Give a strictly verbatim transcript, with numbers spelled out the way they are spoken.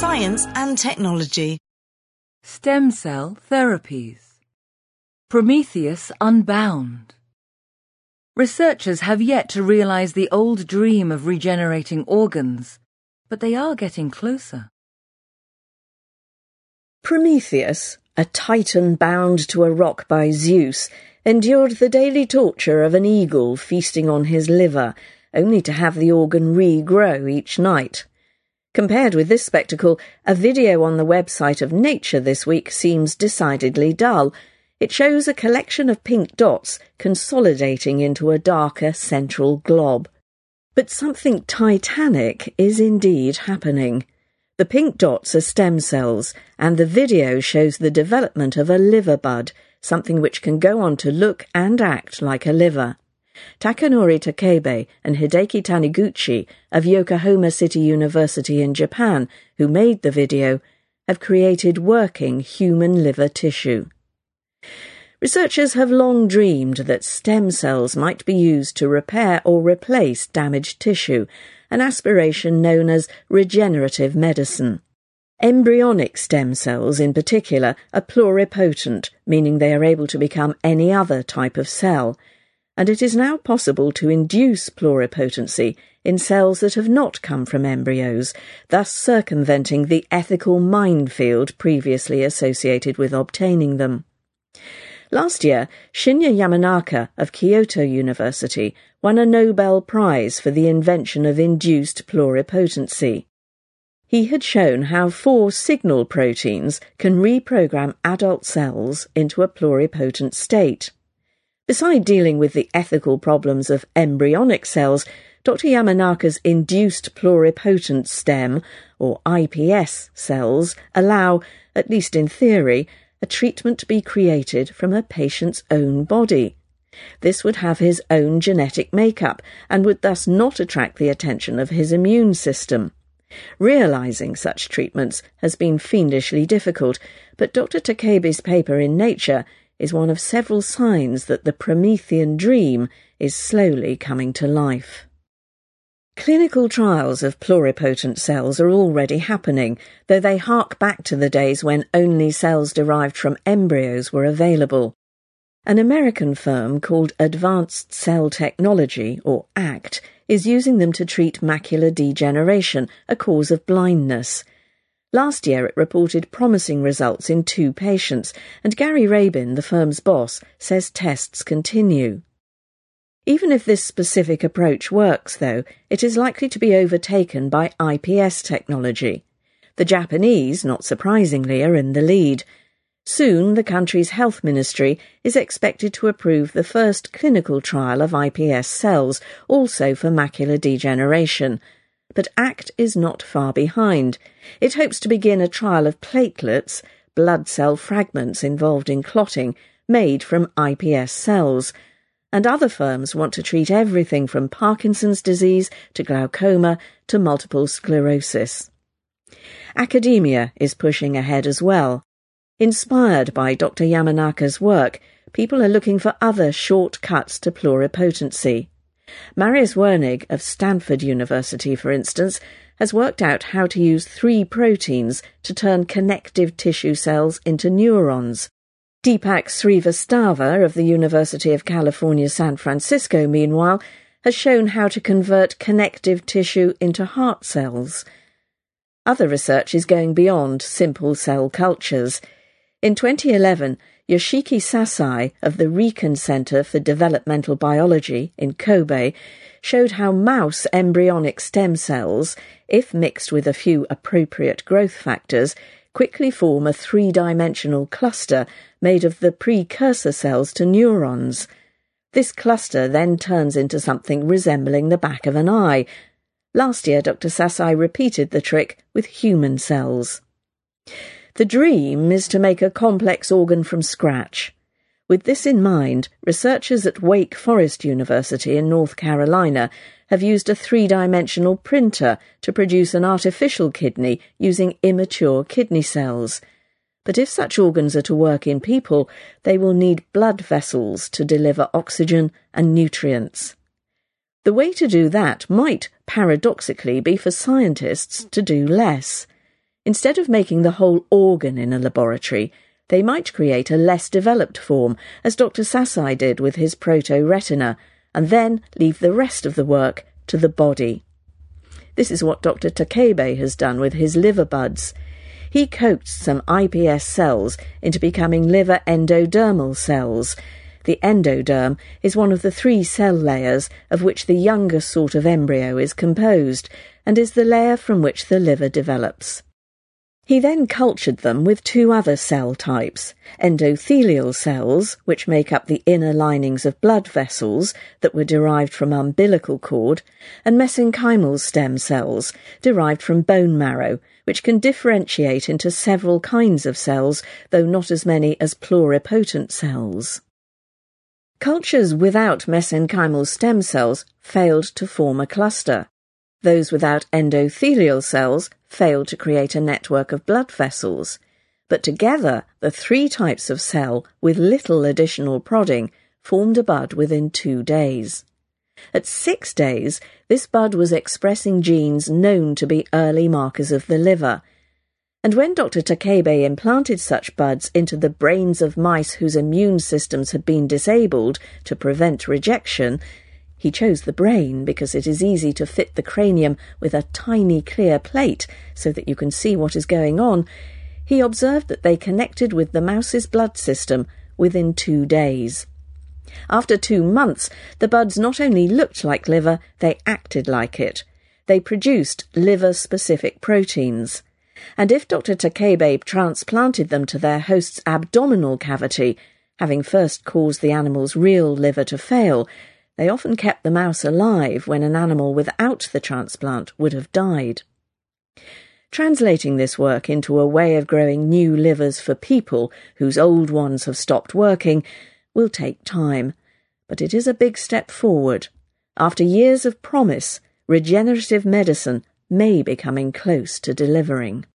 science and technology. Stem cell therapies. Prometheus Unbound. Researchers have yet to realize the old dream of regenerating organs, but they are getting closer. Prometheus, a titan bound to a rock by Zeus, endured the daily torture of an eagle feasting on his liver, only to have the organ regrow each night. Compared with this spectacle, a video on the website of Nature this week seems decidedly dull. It shows a collection of pink dots consolidating into a darker central glob. But something titanic is indeed happening. The pink dots are stem cells, and the video shows the development of a liver bud, something which can go on to look and act like a liver. Takanori Takebe and Hideki Taniguchi of Yokohama City University in Japan, who made the video, have created working human liver tissue. Researchers have long dreamed that stem cells might be used to repair or replace damaged tissue, an aspiration known as regenerative medicine. Embryonic stem cells, in particular, are pluripotent, meaning they are able to become any other type of cell, and it is now possible to induce pluripotency in cells that have not come from embryos, thus circumventing the ethical minefield previously associated with obtaining them. Last year, Shinya Yamanaka of Kyoto University won a Nobel Prize for the invention of induced pluripotency. He had shown how four signal proteins can reprogram adult cells into a pluripotent state. Beside dealing with the ethical problems of embryonic cells, Doctor Yamanaka's induced pluripotent stem, or I P S, cells allow, at least in theory, a treatment to be created from a patient's own body. This would have his own genetic makeup and would thus not attract the attention of his immune system. Realizing such treatments has been fiendishly difficult, but Doctor Takebe's paper in Nature is one of several signs that the Promethean dream is slowly coming to life. Clinical trials of pluripotent cells are already happening, though they hark back to the days when only cells derived from embryos were available. An American firm called Advanced Cell Technology, or ACT, is using them to treat macular degeneration, a cause of blindness. Last year it reported promising results in two patients, and Gary Rabin, the firm's boss, says tests continue. Even if this specific approach works, though, it is likely to be overtaken by I P S technology. The Japanese, not surprisingly, are in the lead. Soon the country's health ministry is expected to approve the first clinical trial of I P S cells, also for macular degeneration. But ACT is not far behind. It hopes to begin a trial of platelets, blood cell fragments involved in clotting, made from I P S cells. And other firms want to treat everything from Parkinson's disease to glaucoma to multiple sclerosis. Academia is pushing ahead as well. Inspired by Doctor Yamanaka's work, people are looking for other shortcuts to pluripotency. Marius Wernig of Stanford University, for instance, has worked out how to use three proteins to turn connective tissue cells into neurons. Deepak Srivastava of the University of California, San Francisco, meanwhile, has shown how to convert connective tissue into heart cells. Other research is going beyond simple cell cultures. In twenty eleven, Yoshiki Sasai of the Riken Center for Developmental Biology in Kobe showed how mouse embryonic stem cells, if mixed with a few appropriate growth factors, quickly form a three-dimensional cluster made of the precursor cells to neurons. This cluster then turns into something resembling the back of an eye. Last year, Doctor Sasai repeated the trick with human cells. The dream is to make a complex organ from scratch. With this in mind, researchers at Wake Forest University in North Carolina have used a three-dimensional printer to produce an artificial kidney using immature kidney cells. But if such organs are to work in people, they will need blood vessels to deliver oxygen and nutrients. The way to do that might, paradoxically, be for scientists to do less. Instead of making the whole organ in a laboratory, they might create a less developed form, as Doctor Sasai did with his proto-retina, and then leave the rest of the work to the body. This is what Doctor Takebe has done with his liver buds. He coaxed some I P S cells into becoming liver endodermal cells. The endoderm is one of the three cell layers of which the younger sort of embryo is composed, and is the layer from which the liver develops. He then cultured them with two other cell types, endothelial cells, which make up the inner linings of blood vessels that were derived from umbilical cord, and mesenchymal stem cells, derived from bone marrow, which can differentiate into several kinds of cells, though not as many as pluripotent cells. Cultures without mesenchymal stem cells failed to form a cluster. Those without endothelial cells failed to create a network of blood vessels, but together the three types of cell, with little additional prodding, formed a bud within two days. At six days, this bud was expressing genes known to be early markers of the liver, and when Doctor Takebe implanted such buds into the brains of mice whose immune systems had been disabled to prevent rejection, he chose the brain because it is easy to fit the cranium with a tiny clear plate so that you can see what is going on, he observed that they connected with the mouse's blood system within two days. After two months, the buds not only looked like liver, they acted like it. They produced liver-specific proteins. And if Doctor Takebe transplanted them to their host's abdominal cavity, having first caused the animal's real liver to fail, they often kept the mouse alive when an animal without the transplant would have died. Translating this work into a way of growing new livers for people whose old ones have stopped working will take time, but it is a big step forward. After years of promise, regenerative medicine may be coming close to delivering.